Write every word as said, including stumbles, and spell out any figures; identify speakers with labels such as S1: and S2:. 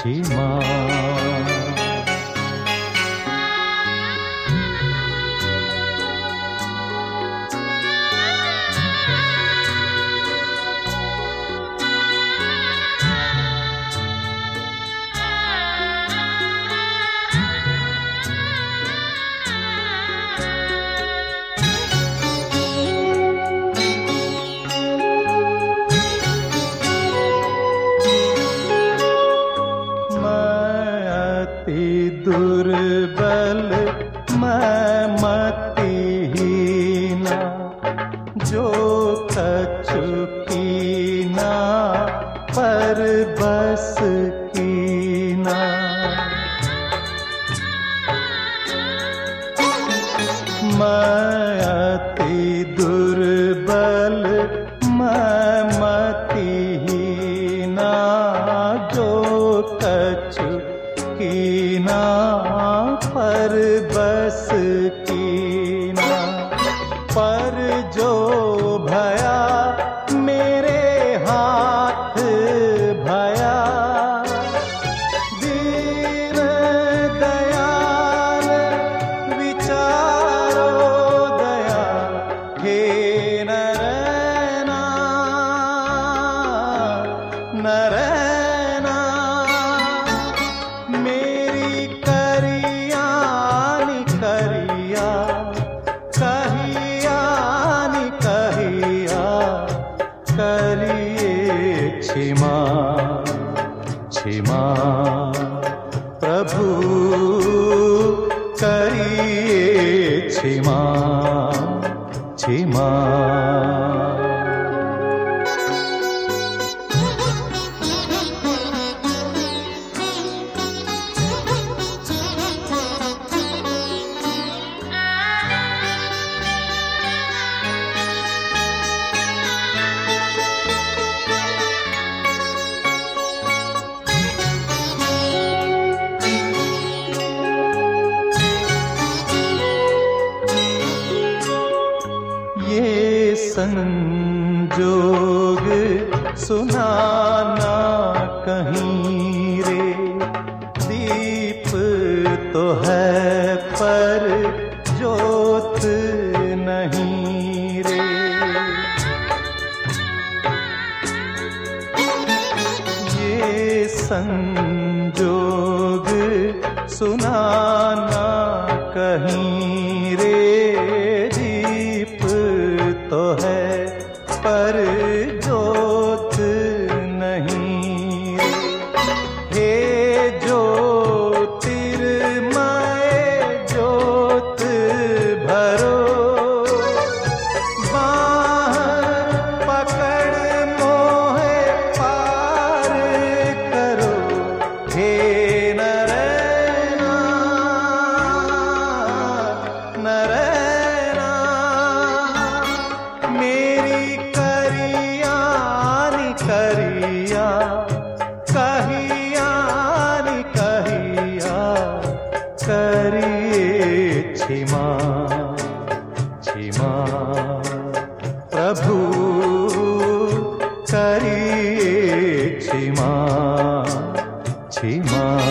S1: क्षमा। दुर्बल मैं मतिहीना, जो कछु कीना पर बस कीना। मैं अति दुर्बल मैं मतिहीना, जो कछु कीना पर बस कीना। पर जो भया मेरे हाथ भया, दीन दयाल विचारो दया। हे नरैना नरैना, मेरी करिया नि करिया, कहिया नि कहिया, करिए क्षमा क्षमा। प्रभु करिए क्षमा क्षमा। ये संजोग सुनाना कहीं रे, दीप तो है पर ज्योत नहीं रे। ये संजोग सुनाना कहीं रे, तो है पर ज्योत नहीं। हे ज्योतिर्मय ज्योत भरो, बाह पकड़ मोहे पार करो। हे नरैना नरैना, मेरी करिया नि करिया, कहिया नि कहिया, करिए क्षमा क्षमा। प्रभु करिए क्षमा क्षमा।